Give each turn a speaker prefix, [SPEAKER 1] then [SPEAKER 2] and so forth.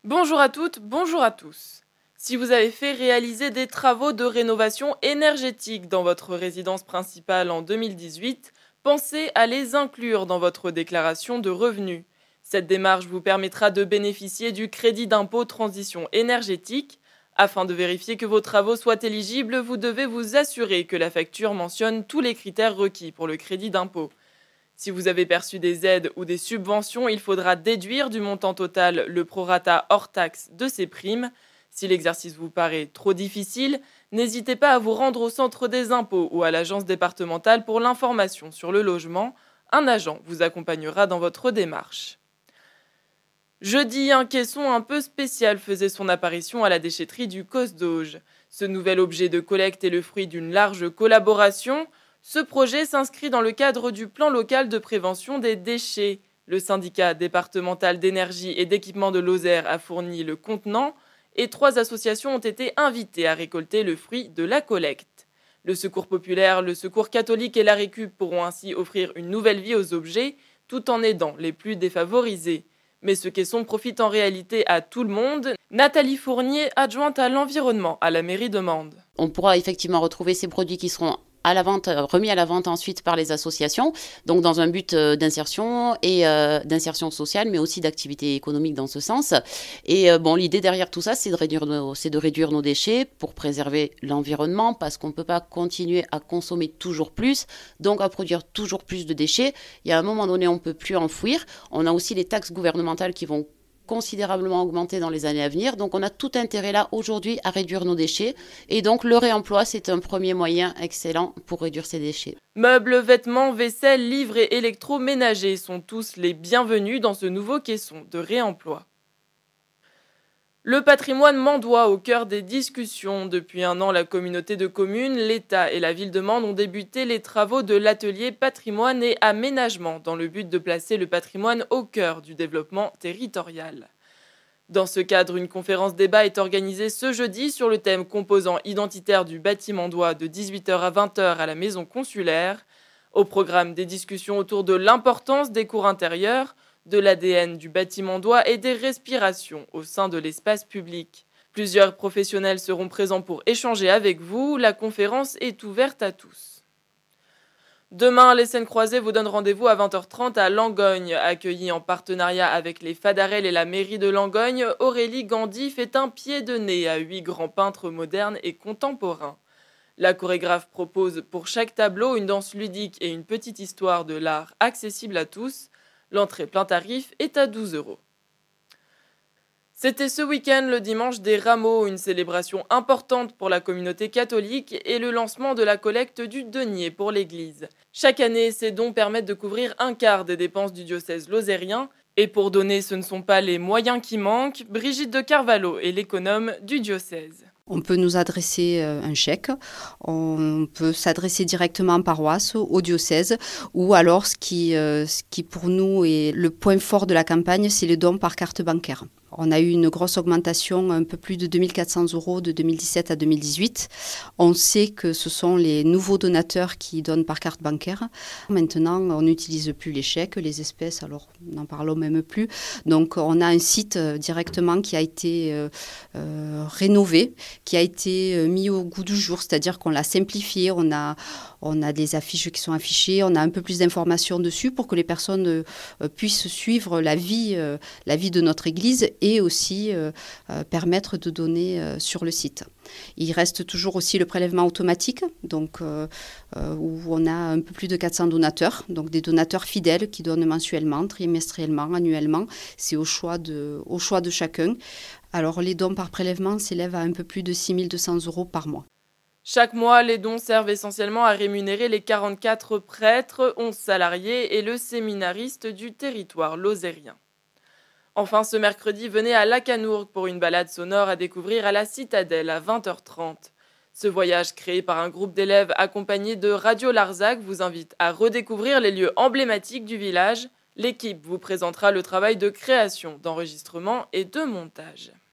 [SPEAKER 1] Bonjour à toutes, bonjour à tous. Si vous avez fait réaliser des travaux de rénovation énergétique dans votre résidence principale en 2018, pensez à les inclure dans votre déclaration de revenus. Cette démarche vous permettra de bénéficier du crédit d'impôt transition énergétique. Afin de vérifier que vos travaux soient éligibles, vous devez vous assurer que la facture mentionne tous les critères requis pour le crédit d'impôt. Si vous avez perçu des aides ou des subventions, il faudra déduire du montant total le prorata hors taxe de ces primes. Si l'exercice vous paraît trop difficile, n'hésitez pas à vous rendre au centre des impôts ou à l'agence départementale pour l'information sur le logement. Un agent vous accompagnera dans votre démarche. Jeudi, un caisson un peu spécial faisait son apparition à la déchetterie du Cos d'Auge. Ce nouvel objet de collecte est le fruit d'une large collaboration. Ce projet s'inscrit dans le cadre du plan local de prévention des déchets. Le syndicat départemental d'énergie et d'équipement de Lozère a fourni le contenant et 3 associations ont été invitées à récolter le fruit de la collecte. Le Secours populaire, le Secours catholique et la Récup pourront ainsi offrir une nouvelle vie aux objets tout en aidant les plus défavorisés. Mais ce caisson profite en réalité à tout le monde. Nathalie Fournier, adjointe à l'environnement à la mairie de Mende.
[SPEAKER 2] On pourra effectivement retrouver ces produits qui seront à la vente, remis à la vente ensuite par les associations, donc dans un but d'insertion et d'insertion sociale, mais aussi d'activité économique dans ce sens. Et l'idée derrière tout ça, c'est de réduire nos déchets pour préserver l'environnement, parce qu'on ne peut pas continuer à consommer toujours plus, donc à produire toujours plus de déchets. Il y a un moment donné, on ne peut plus enfouir. On a aussi les taxes gouvernementales qui vont considérablement augmenter dans les années à venir. Donc on a tout intérêt là aujourd'hui à réduire nos déchets. Et donc le réemploi, c'est un premier moyen excellent pour réduire ces déchets.
[SPEAKER 1] Meubles, vêtements, vaisselle, livres et électroménagers sont tous les bienvenus dans ce nouveau caisson de réemploi. Le patrimoine mendois au cœur des discussions. Depuis un an, la communauté de communes, l'État et la ville de Mende ont débuté les travaux de l'atelier patrimoine et aménagement dans le but de placer le patrimoine au cœur du développement territorial. Dans ce cadre, une conférence débat est organisée ce jeudi sur le thème composant identitaire du bâtiment mendois de 18h à 20h à la maison consulaire. Au programme, des discussions autour de l'importance des cours intérieurs, de l'ADN du bâtiment mendois et des respirations au sein de l'espace public. Plusieurs professionnels seront présents pour échanger avec vous. La conférence est ouverte à tous. Demain, les Scènes Croisées vous donnent rendez-vous à 20h30 à Langogne. Accueillie en partenariat avec les Fadarelles et la mairie de Langogne, Aurélie Gandhi fait un pied de nez à 8 grands peintres modernes et contemporains. La chorégraphe propose pour chaque tableau une danse ludique et une petite histoire de l'art accessible à tous. L'entrée plein tarif est à 12 €. C'était ce week-end le dimanche des Rameaux, une célébration importante pour la communauté catholique et le lancement de la collecte du denier pour l'église. Chaque année, ces dons permettent de couvrir un quart des dépenses du diocèse lozérien. Et pour donner, ce ne sont pas les moyens qui manquent. Brigitte de Carvalho est l'économe du diocèse.
[SPEAKER 3] On peut nous adresser un chèque, on peut s'adresser directement en paroisse, au diocèse, ou alors ce qui pour nous est le point fort de la campagne, c'est les dons par carte bancaire. On a eu une grosse augmentation, un peu plus de 2 400 € de 2017 à 2018. On sait que ce sont les nouveaux donateurs qui donnent par carte bancaire. Maintenant, on n'utilise plus les chèques, les espèces, alors n'en parlons même plus. Donc on a un site directement qui a été rénové, qui a été mis au goût du jour, c'est-à-dire qu'on l'a simplifié, on a des affiches qui sont affichées, on a un peu plus d'informations dessus pour que les personnes puissent suivre la vie de notre église et aussi permettre de donner sur le site. Il reste toujours aussi le prélèvement automatique, donc, où on a un peu plus de 400 donateurs, donc des donateurs fidèles qui donnent mensuellement, trimestriellement, annuellement. C'est au choix de chacun. Alors les dons par prélèvement s'élèvent à un peu plus de 6 200 € par mois.
[SPEAKER 1] Chaque mois, les dons servent essentiellement à rémunérer les 44 prêtres, 11 salariés et le séminariste du territoire lozérien. Enfin, ce mercredi, venez à Lacanourgue pour une balade sonore à découvrir à la Citadelle à 20h30. Ce voyage créé par un groupe d'élèves accompagné de Radio Larzac vous invite à redécouvrir les lieux emblématiques du village. L'équipe vous présentera le travail de création, d'enregistrement et de montage.